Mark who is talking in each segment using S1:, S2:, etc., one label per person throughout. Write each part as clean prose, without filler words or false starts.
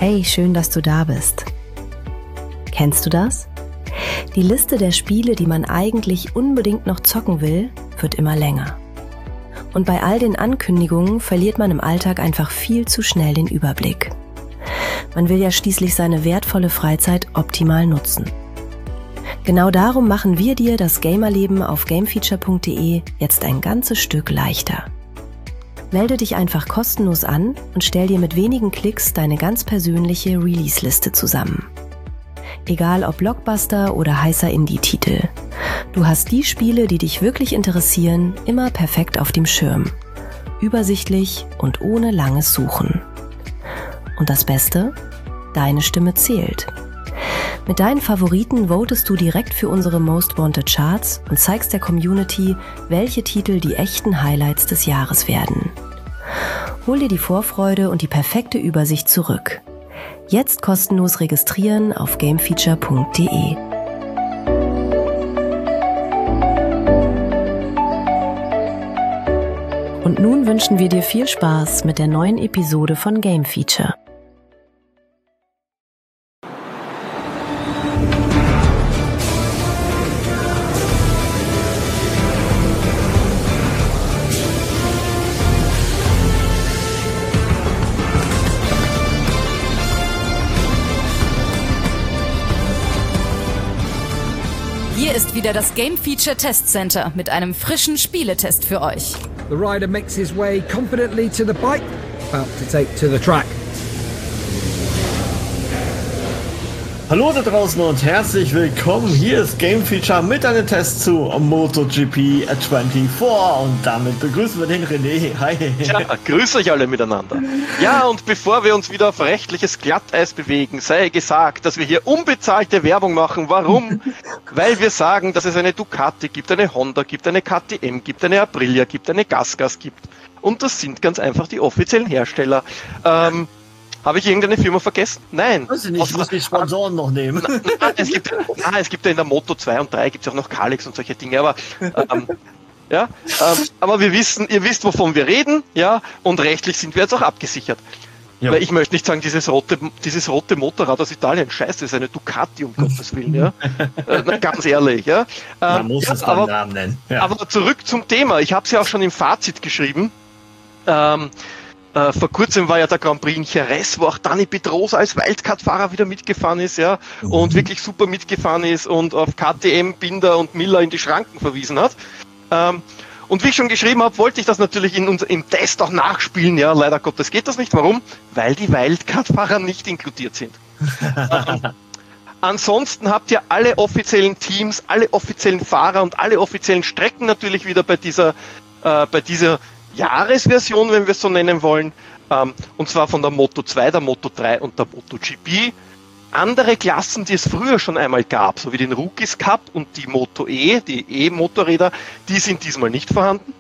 S1: Hey, schön, dass du da bist. Kennst du das? Die Liste der Spiele, die man eigentlich unbedingt noch zocken will, wird immer länger. Und bei all den Ankündigungen verliert man im Alltag einfach viel zu schnell den Überblick. Man will ja schließlich seine wertvolle Freizeit optimal nutzen. Genau darum machen wir dir das Gamerleben auf gamefeature.de jetzt ein ganzes Stück leichter. Melde dich einfach kostenlos an und stell dir mit wenigen Klicks deine ganz persönliche Release-Liste zusammen. Egal ob Blockbuster oder heißer Indie-Titel. Du hast die Spiele, die dich wirklich interessieren, immer perfekt auf dem Schirm. Übersichtlich und ohne langes Suchen. Und das Beste? Deine Stimme zählt. Mit deinen Favoriten votest du direkt für unsere Most Wanted Charts und zeigst der Community, welche Titel die echten Highlights des Jahres werden. Hol dir die Vorfreude und die perfekte Übersicht zurück. Jetzt kostenlos registrieren auf gamefeature.de. Und nun wünschen wir dir viel Spaß mit der neuen Episode von Game Feature.
S2: Hier ist wieder das Game Feature Test Center mit einem frischen Spieletest für euch.
S3: The rider makes his way confidently to the bike, about to take to the track.
S4: Hallo da draußen und herzlich willkommen. Hier ist Game Feature mit einem Test zu MotoGP 24 und damit begrüßen wir den René. Hi.
S5: Ja, grüß euch alle miteinander. Ja, und bevor wir uns wieder auf rechtliches Glatteis bewegen, sei gesagt, dass wir hier unbezahlte Werbung machen. Warum? Weil wir sagen, dass es eine Ducati gibt, eine Honda gibt, eine KTM gibt, eine Aprilia gibt, eine GasGas gibt. Und das sind ganz einfach die offiziellen Hersteller. Habe ich irgendeine Firma vergessen? Nein.
S4: Weiß ich nicht, ich muss die Sponsoren noch nehmen.
S5: Es gibt ja in der Moto 2 und 3 gibt es auch noch Kalex und solche Dinge, aber aber ihr wisst, wovon wir reden, ja, und rechtlich sind wir jetzt auch abgesichert. Ja. Weil ich möchte nicht sagen, dieses rote Motorrad aus Italien, scheiße, das ist eine Ducati, um Gottes Willen, ja. Ganz ehrlich, ja.
S4: Man muss es beim Namen nennen. Ja.
S5: Aber zurück zum Thema, ich habe es ja auch schon im Fazit geschrieben, vor kurzem war ja der Grand Prix in Jerez, wo auch Dani Pedrosa als Wildcard-Fahrer wieder mitgefahren ist, ja, und wirklich super mitgefahren ist und auf KTM, Binder und Miller in die Schranken verwiesen hat. Und wie ich schon geschrieben habe, wollte ich das natürlich im Test auch nachspielen, ja, leider Gottes geht das nicht. Warum? Weil die Wildcard-Fahrer nicht inkludiert sind. Ansonsten habt ihr alle offiziellen Teams, alle offiziellen Fahrer und alle offiziellen Strecken natürlich wieder bei dieser Jahresversion, wenn wir es so nennen wollen, und zwar von der Moto 2, der Moto 3 und der MotoGP. Andere Klassen, die es früher schon einmal gab, so wie den Rookies Cup und die Moto E, die E-Motorräder, die sind diesmal nicht vorhanden.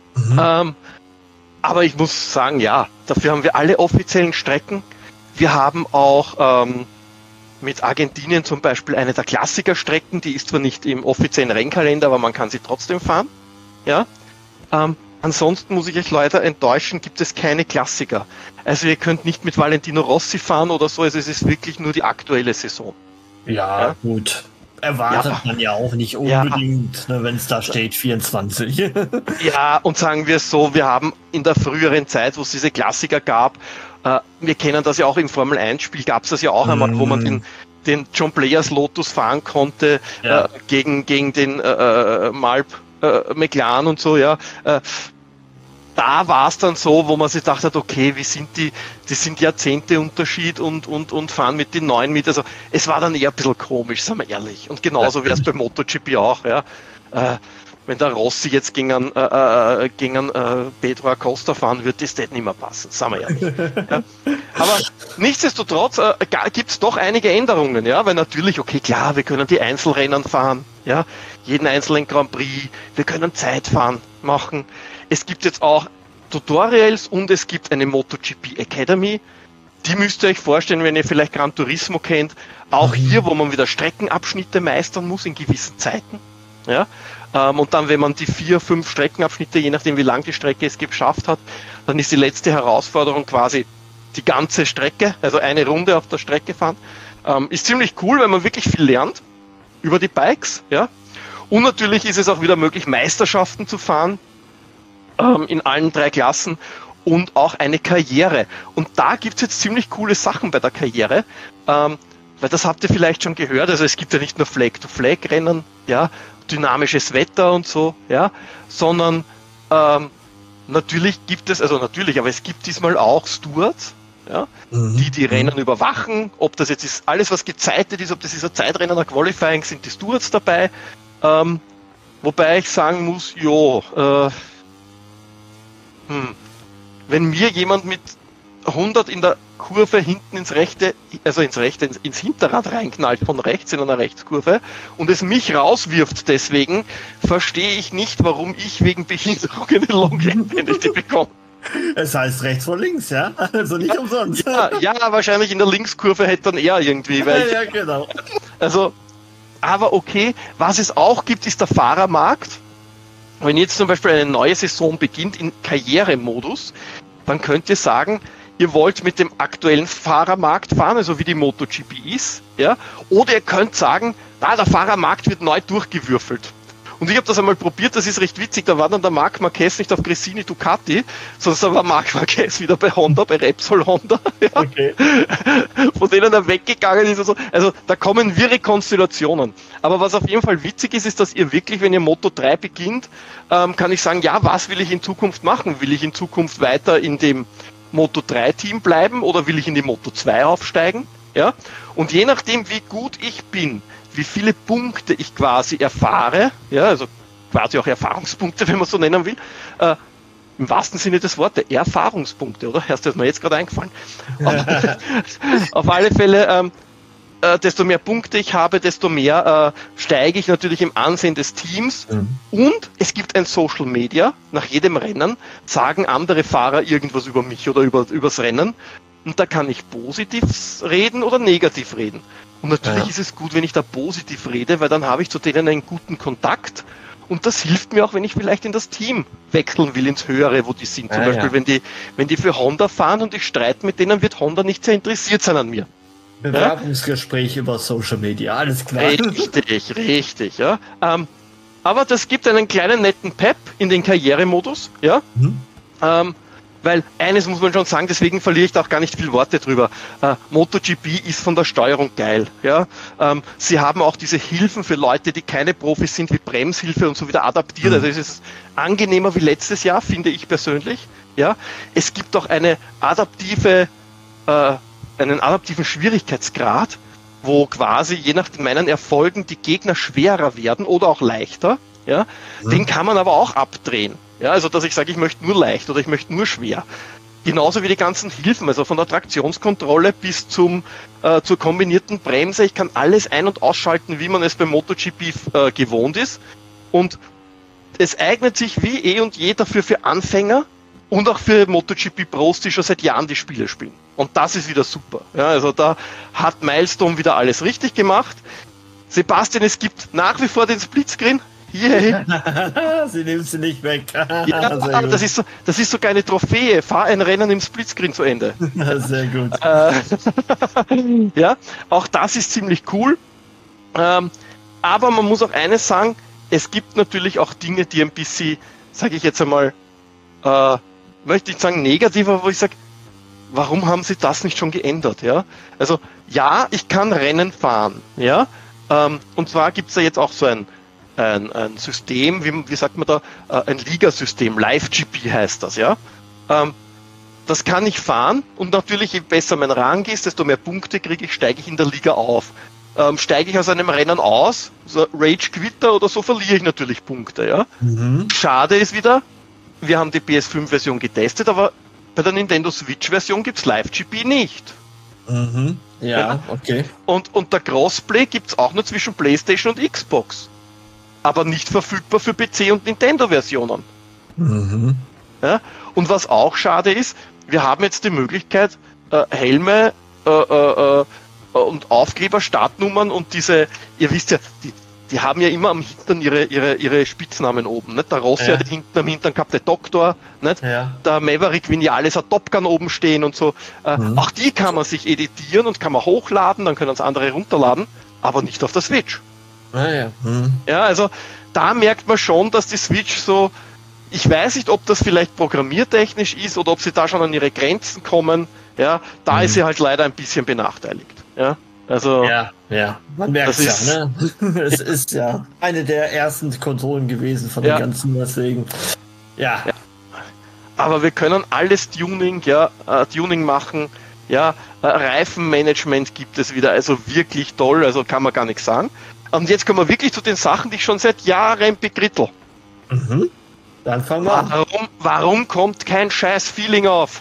S5: Aber ich muss sagen, ja, dafür haben wir alle offiziellen Strecken. Wir haben auch mit Argentinien zum Beispiel eine der Klassikerstrecken, die ist zwar nicht im offiziellen Rennkalender, aber man kann sie trotzdem fahren. Ja. Ansonsten muss ich euch leider enttäuschen, gibt es keine Klassiker. Also ihr könnt nicht mit Valentino Rossi fahren oder so, also es ist wirklich nur die aktuelle Saison.
S4: Ja, gut. Erwartet man ja auch nicht unbedingt, ne, wenn es da steht 24.
S5: Ja, und sagen wir es so, wir haben in der früheren Zeit, wo es diese Klassiker gab, wir kennen das ja auch im Formel-1-Spiel, gab es das ja auch einmal, wo man den John Players Lotus fahren konnte, gegen den Malp McLaren und so, ja. Da war es dann so, wo man sich gedacht hat, okay, wie sind die sind Jahrzehnte Unterschied und fahren mit den Neuen mit. Also es war dann eher ein bisschen komisch, sagen wir ehrlich. Und genauso wäre es beim MotoGP auch, ja. Wenn der Rossi jetzt gegen Pedro Acosta fahren wird, das nicht mehr passen, sagen wir ehrlich. Ja. Aber nichtsdestotrotz gibt es doch einige Änderungen, ja, weil natürlich, okay, klar, wir können die Einzelrennen fahren, ja, jeden einzelnen Grand Prix, wir können Zeitfahren machen. Es gibt jetzt auch Tutorials und es gibt eine MotoGP Academy. Die müsst ihr euch vorstellen, wenn ihr vielleicht Gran Turismo kennt. Auch hier, wo man wieder Streckenabschnitte meistern muss in gewissen Zeiten. Ja? Und dann, wenn man die 4, 5 Streckenabschnitte, je nachdem wie lang die Strecke ist, geschafft hat, dann ist die letzte Herausforderung quasi die ganze Strecke, also eine Runde auf der Strecke fahren. Ist ziemlich cool, weil man wirklich viel lernt über die Bikes, ja. Und natürlich ist es auch wieder möglich, Meisterschaften zu fahren in allen 3 Klassen und auch eine Karriere. Und da gibt es jetzt ziemlich coole Sachen bei der Karriere, weil das habt ihr vielleicht schon gehört, also es gibt ja nicht nur Flag-to-Flag-Rennen, ja, dynamisches Wetter und so, ja, sondern natürlich gibt es, aber es gibt diesmal auch Stewards, ja, die Rennen überwachen, ob das jetzt ist, alles was gezeitet ist, ob das ist ein Zeitrennen, ein Qualifying, sind die Stewards dabei, wobei ich sagen muss, wenn mir jemand mit 100 in der Kurve hinten ins Hinterrad reinknallt von rechts in einer Rechtskurve und es mich rauswirft deswegen, verstehe ich nicht, warum ich wegen Behinderung eine Long Lane Penalty bekomme.
S4: Es heißt rechts vor links, ja? Also nicht umsonst.
S5: Ja, wahrscheinlich in der Linkskurve hätte dann er irgendwie. Weil
S4: ja, genau.
S5: Also, aber okay, was es auch gibt, ist der Fahrermarkt. Wenn jetzt zum Beispiel eine neue Saison beginnt in Karrieremodus, dann könnt ihr sagen, ihr wollt mit dem aktuellen Fahrermarkt fahren, also wie die MotoGP ist, ja, oder ihr könnt sagen, der Fahrermarkt wird neu durchgewürfelt. Und ich habe das einmal probiert, das ist recht witzig, da war dann der Marc Marquez nicht auf Gresini Ducati, sondern da war Marc Marquez wieder bei Honda, bei Repsol Honda, ja, okay. Von denen er weggegangen ist. Also da kommen wirre Konstellationen. Aber was auf jeden Fall witzig ist, ist, dass ihr wirklich, wenn ihr Moto 3 beginnt, kann ich sagen, ja, was will ich in Zukunft machen? Will ich in Zukunft weiter in dem Moto 3 Team bleiben oder will ich in die Moto 2 aufsteigen? Ja? Und je nachdem, wie gut ich bin, wie viele Punkte ich quasi erfahre, ja, also quasi auch Erfahrungspunkte, wenn man so nennen will, im wahrsten Sinne des Wortes, Erfahrungspunkte, oder? Erst ist mir jetzt gerade eingefallen. Auf alle Fälle, desto mehr Punkte ich habe, desto mehr steige ich natürlich im Ansehen des Teams. Und es gibt ein Social Media, nach jedem Rennen sagen andere Fahrer irgendwas über mich oder übers Rennen. Und da kann ich positiv reden oder negativ reden. Und natürlich ist es gut, wenn ich da positiv rede, weil dann habe ich zu denen einen guten Kontakt. Und das hilft mir auch, wenn ich vielleicht in das Team wechseln will, ins Höhere, wo die sind. Zum Beispiel, wenn die für Honda fahren und ich streite mit denen, wird Honda nicht sehr interessiert sein an mir.
S4: Bewerbungsgespräch über Social Media, alles klar.
S5: Richtig, ja. Aber das gibt einen kleinen netten Pep in den Karrieremodus, ja. Weil eines muss man schon sagen, deswegen verliere ich da auch gar nicht viel Worte drüber. MotoGP ist von der Steuerung geil. Ja? Sie haben auch diese Hilfen für Leute, die keine Profis sind, wie Bremshilfe und so wieder adaptiert. Also es ist angenehmer wie letztes Jahr, finde ich persönlich. Ja? Es gibt auch einen adaptiven Schwierigkeitsgrad, wo quasi je nach meinen Erfolgen die Gegner schwerer werden oder auch leichter. Ja? Den kann man aber auch abdrehen. Ja, also dass ich sage, ich möchte nur leicht oder ich möchte nur schwer. Genauso wie die ganzen Hilfen, also von der Traktionskontrolle bis zur kombinierten Bremse. Ich kann alles ein- und ausschalten, wie man es beim MotoGP gewohnt ist. Und es eignet sich wie und je dafür für Anfänger und auch für MotoGP Pros, die schon seit Jahren die Spiele spielen. Und das ist wieder super. Ja, also da hat Milestone wieder alles richtig gemacht. Sebastian, es gibt nach wie vor den Splitscreen. Yeah.
S4: Sie nimmt sie nicht weg.
S5: Ja, das ist sogar eine Trophäe. Fahr ein Rennen im Splitscreen zu Ende.
S4: Sehr gut.
S5: Ja, auch das ist ziemlich cool. Aber man muss auch eines sagen, es gibt natürlich auch Dinge, die ein bisschen, sage ich jetzt einmal, möchte ich sagen negativer, wo ich sage, warum haben sie das nicht schon geändert? Ja? Also ja, ich kann Rennen fahren. Ja? Und zwar gibt es da jetzt auch so ein System, wie sagt man da, ein Ligasystem, Live-GP heißt das, ja. Das kann ich fahren und natürlich, je besser mein Rang ist, desto mehr Punkte kriege ich, steige ich in der Liga auf. Steige ich aus einem Rennen aus, so Rage-Quitter oder so, verliere ich natürlich Punkte, ja. Schade ist wieder, wir haben die PS5-Version getestet, aber bei der Nintendo Switch-Version gibt es Live-GP nicht.
S4: Ja, okay.
S5: Und der Crossplay gibt es auch nur zwischen PlayStation und Xbox. Aber nicht verfügbar für PC- und Nintendo-Versionen. Ja? Und was auch schade ist, wir haben jetzt die Möglichkeit, Helme und Aufkleber, Startnummern und diese, ihr wisst ja, die haben ja immer am Hintern ihre Spitznamen oben. Nicht? Der Rossi hat hinten am Hintern gehabt, der Doktor, nicht? Ja. Der Maverick Vinales hat Top Gun oben stehen und so. Auch die kann man sich editieren und kann man hochladen, dann können es andere runterladen, aber nicht auf der Switch. Ja, also da merkt man schon, dass die Switch so, ich weiß nicht, ob das vielleicht programmiertechnisch ist oder ob sie da schon an ihre Grenzen kommen. Ja, da ist sie halt leider ein bisschen benachteiligt. Ja. Also,
S4: man merkt es ja, ne? Es ist ja eine der ersten Konsolen gewesen von den ganzen, deswegen. Ja.
S5: Aber wir können alles Tuning machen, Reifenmanagement gibt es wieder, also wirklich toll, also kann man gar nichts sagen. Und jetzt kommen wir wirklich zu den Sachen, die ich schon seit Jahren begrittel.
S4: Dann fangen wir an.
S5: Warum kommt kein scheiß Feeling auf?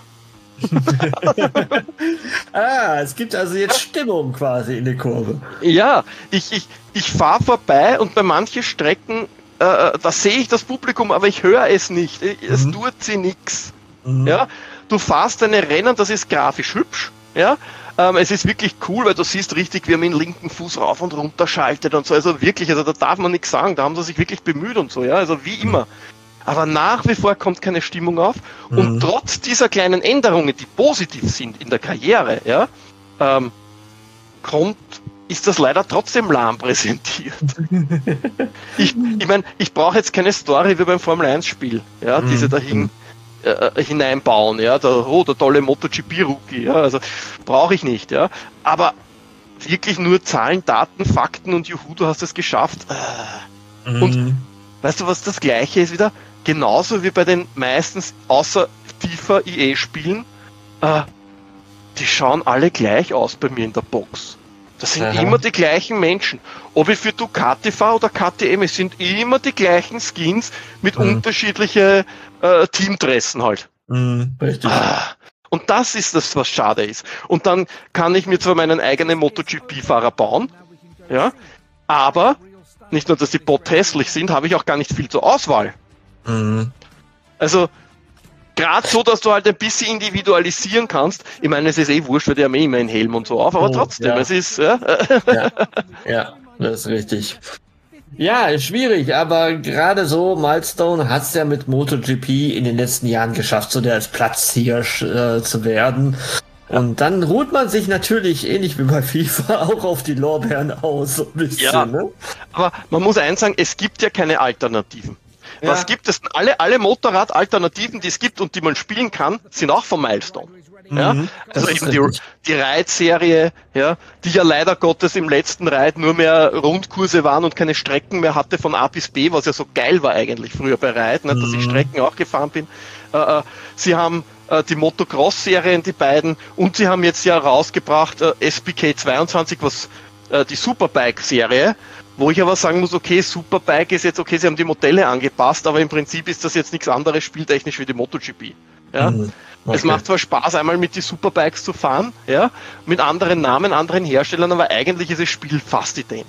S4: Es gibt also jetzt Stimmung quasi in der Kurve.
S5: Ja, ich fahre vorbei und bei manchen Strecken, da sehe ich das Publikum, aber ich höre es nicht. Es tut sie nichts. Ja, du fährst deine Rennen, das ist grafisch hübsch. Ja, es ist wirklich cool, weil du siehst richtig, wie man den linken Fuß rauf und runter schaltet und so. Also wirklich, also da darf man nichts sagen. Da haben sie sich wirklich bemüht und so. Ja, also wie immer. Aber nach wie vor kommt keine Stimmung auf. Und trotz dieser kleinen Änderungen, die positiv sind in der Karriere, ist das leider trotzdem lahm präsentiert. Ich meine, ich brauche jetzt keine Story wie beim Formel-1-Spiel, die sie dahin hineinbauen, der tolle MotoGP-Rookie, also brauche ich nicht, aber wirklich nur Zahlen, Daten, Fakten und juhu, du hast es geschafft. Und weißt du, was das Gleiche ist wieder? Genauso wie bei den meistens außer FIFA EA-Spielen, die schauen alle gleich aus bei mir in der Box. Das sind immer die gleichen Menschen. Ob ich für Ducati fahre oder KTM, es sind immer die gleichen Skins mit unterschiedlichen Teamdressen halt.
S4: Richtig.
S5: Und das ist das, was schade ist. Und dann kann ich mir zwar meinen eigenen MotoGP-Fahrer bauen, aber nicht nur, dass die Bot hässlich sind, habe ich auch gar nicht viel zur Auswahl. Also gerade so, dass du halt ein bisschen individualisieren kannst. Ich meine, es ist wurscht, weil die haben immer einen Helm und so auf, aber trotzdem, es ist... Ja,
S4: das ist richtig. Ja, ist schwierig, aber gerade so, Milestone hat es ja mit MotoGP in den letzten Jahren geschafft, so der als Platzhirsch zu werden. Und dann ruht man sich natürlich, ähnlich wie bei FIFA, auch auf die Lorbeeren aus. So ein bisschen, ne?
S5: Aber man muss eins sagen, es gibt ja keine Alternativen. Was gibt es denn? Alle Motorrad-Alternativen, die es gibt und die man spielen kann, sind auch von Milestone. Also eben die Ride-Serie, die ja leider Gottes im letzten Ride nur mehr Rundkurse waren und keine Strecken mehr hatte von A bis B, was ja so geil war eigentlich früher bei Ride, dass ich Strecken auch gefahren bin. Sie haben die Motocross-Serien, die beiden, und sie haben jetzt ja rausgebracht SBK 22, was die Superbike-Serie, wo ich aber sagen muss, okay, Superbike ist jetzt okay, sie haben die Modelle angepasst, aber im Prinzip ist das jetzt nichts anderes spieltechnisch wie die MotoGP. Es macht zwar Spaß, einmal mit die Superbikes zu fahren, mit anderen Namen, anderen Herstellern, aber eigentlich ist das Spiel fast ident.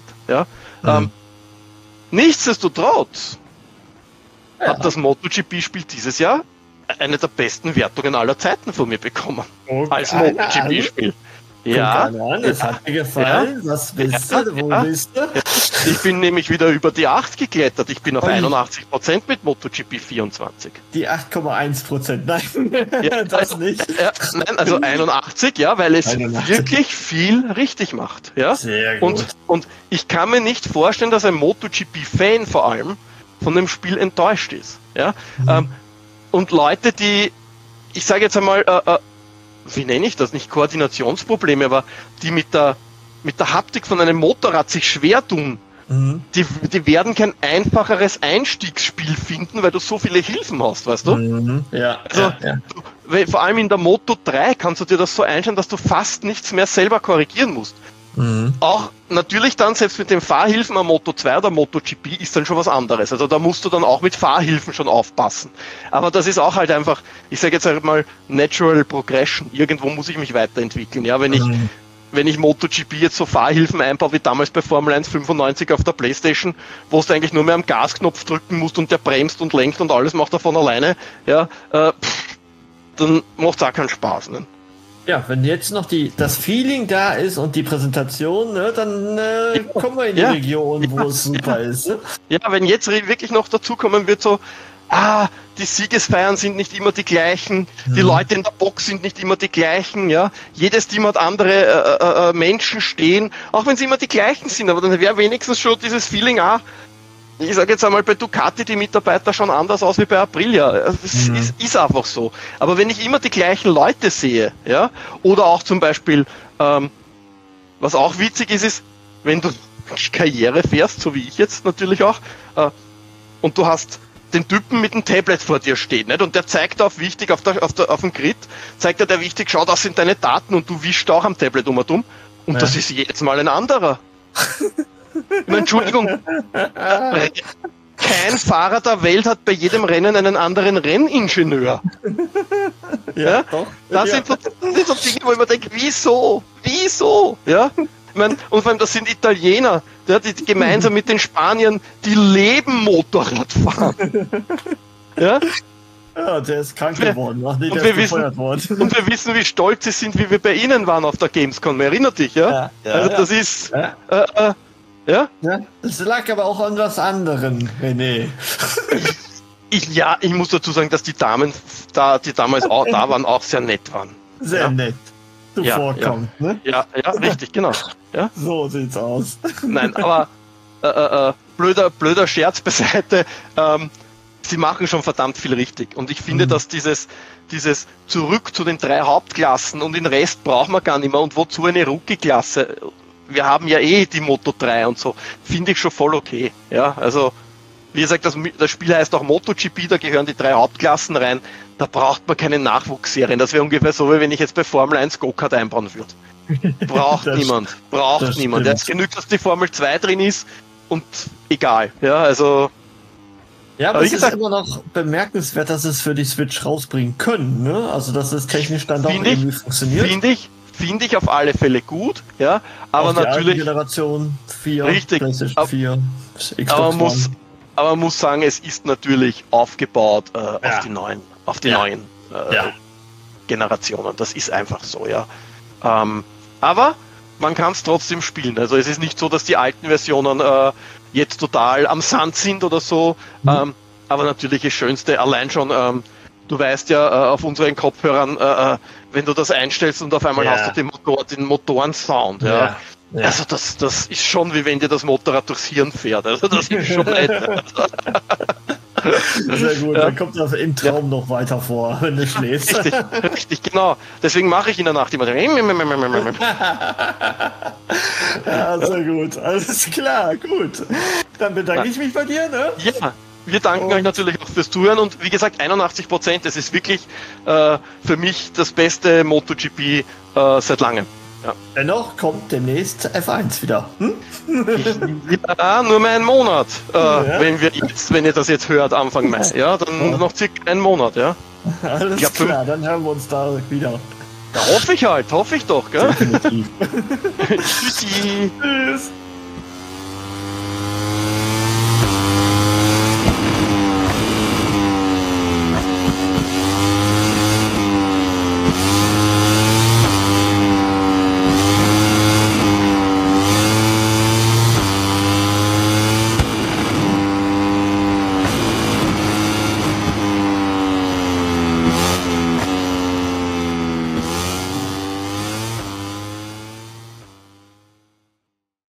S5: Nichtsdestotrotz hat das MotoGP-Spiel dieses Jahr eine der besten Wertungen aller Zeiten von mir bekommen. Als MotoGP-Spiel. Ja,
S4: es hat mir gefallen. Was willst du? Wo bist du?
S5: Ich bin nämlich wieder über die 8 geklettert. Ich bin auf 81% mit MotoGP 24.
S4: Die 8,1%, nein, das nicht.
S5: Nein, also 81, weil es 81. Wirklich viel richtig macht.
S4: Sehr gut.
S5: Und ich kann mir nicht vorstellen, dass ein MotoGP-Fan vor allem von dem Spiel enttäuscht ist. Und Leute, die, ich sage jetzt einmal, wie nenne ich das, nicht Koordinationsprobleme, aber die mit der Haptik von einem Motorrad sich schwer tun, die werden kein einfacheres Einstiegsspiel finden, weil du so viele Hilfen hast, weißt du? Vor allem in der Moto 3 kannst du dir das so einstellen, dass du fast nichts mehr selber korrigieren musst. Auch natürlich dann, selbst mit den Fahrhilfen am Moto 2 oder MotoGP ist dann schon was anderes. Also da musst du dann auch mit Fahrhilfen schon aufpassen. Aber das ist auch halt einfach, ich sage jetzt einmal, Natural Progression. Irgendwo muss ich mich weiterentwickeln. Wenn ich MotoGP jetzt so Fahrhilfen einbaue, wie damals bei Formel 1 95 auf der Playstation, wo du eigentlich nur mehr am Gasknopf drücken musst und der bremst und lenkt und alles macht er von alleine, dann macht es auch keinen Spaß. Ne?
S4: Ja, wenn jetzt noch das Feeling da ist und die Präsentation, ne, dann kommen wir in die Region, wo es super ist. Ne?
S5: Ja, wenn jetzt wirklich noch dazukommen wird, so, die Siegesfeiern sind nicht immer die gleichen, die Leute in der Box sind nicht immer die gleichen, ja. Jedes Team hat andere Menschen stehen, auch wenn sie immer die gleichen sind, aber dann wäre wenigstens schon dieses Feeling, ich sage jetzt einmal, bei Ducati die Mitarbeiter schauen anders aus wie bei Aprilia. Es ist einfach so. Aber wenn ich immer die gleichen Leute sehe, ja, oder auch zum Beispiel, was auch witzig ist, wenn du Karriere fährst, so wie ich jetzt natürlich auch, und du hast den Typen mit dem Tablet vor dir stehen, nicht? Und der zeigt auf wichtig, auf dem Grid, zeigt er der wichtig, schau, das sind deine Daten und du wischst auch am Tablet um und um. Und das ist jedes Mal ein anderer. Entschuldigung, kein Fahrer der Welt hat bei jedem Rennen einen anderen Renningenieur. Ja, doch. Das sind so Dinge, wo ich mir denke, wieso? Ja? Ich meine, und vor allem, das sind Italiener, die gemeinsam mit den Spaniern, die leben Motorradfahren. Ja?
S4: Ja, der ist krank geworden, nachdem der gefeuert worden.
S5: Und wir wissen, wie stolz sie sind, wie wir bei ihnen waren auf der Gamescom. Erinnert dich, ja? Also das ist... Ja?
S4: Das lag aber auch an was anderem, René.
S5: Ich muss dazu sagen, dass die Damen, die damals auch da waren, auch sehr nett waren.
S4: Sehr nett. Vorkommt, ne?
S5: Ja, richtig, genau. Ja?
S4: So sieht's aus.
S5: Nein, aber blöder Scherz beiseite. Sie machen schon verdammt viel richtig. Und ich finde, dass dieses zurück zu den 3 Hauptklassen und den Rest brauchen wir gar nicht mehr. Und wozu eine Rookie-Klasse? Wir haben ja die Moto 3 und so. Finde ich schon voll okay. Ja, also, wie gesagt, das Spiel heißt auch MotoGP, da gehören die 3 Hauptklassen rein. Da braucht man keine Nachwuchsserien. Das wäre ungefähr so, wie wenn ich jetzt bei Formel 1 Go-Kart einbauen würde. Braucht niemand. Ja, es genügt, dass die Formel 2 drin ist und egal. Ja, also.
S4: Ja, aber es ist immer noch bemerkenswert, dass es für die Switch rausbringen können, ne? Also, dass es technisch dann doch irgendwie funktioniert.
S5: Finde ich auf alle Fälle gut, ja, aber auf natürlich.
S4: Generation 4,
S5: richtig,
S4: PlayStation 4, Xbox
S5: aber man muss sagen, es ist natürlich aufgebaut auf die neuen Generationen. Das ist einfach so, ja. Aber man kann es trotzdem spielen. Also es ist nicht so, dass die alten Versionen jetzt total am Sand sind oder so. Aber natürlich das Schönste, allein schon, du weißt ja auf unseren Kopfhörern, wenn du das einstellst und auf einmal hast du den Motorensound. Ja. Also das ist schon wie wenn dir das Motorrad durchs Hirn fährt. Also das ist schon nett.
S4: Sehr gut, dann kommt das im Traum noch weiter vor, wenn du schläfst.
S5: Richtig, genau. Deswegen mache ich in der Nacht immer
S4: ja, sehr gut. Alles klar, gut. Dann bedanke ich mich bei dir, ne?
S5: Ja. Wir danken euch natürlich auch fürs Zuhören und wie gesagt 81%, das ist wirklich für mich das beste MotoGP seit langem. Ja.
S4: Dennoch kommt demnächst F1 wieder.
S5: Ja, nur mehr einen Monat, wenn ihr das jetzt hört, Anfang Mai. Ja, dann noch circa einen Monat, ja.
S4: Alles klar, dann hören wir uns da wieder.
S5: Ja, hoffe ich doch, gell?
S4: Definitiv.
S5: Tschüssi.
S4: Tschüss.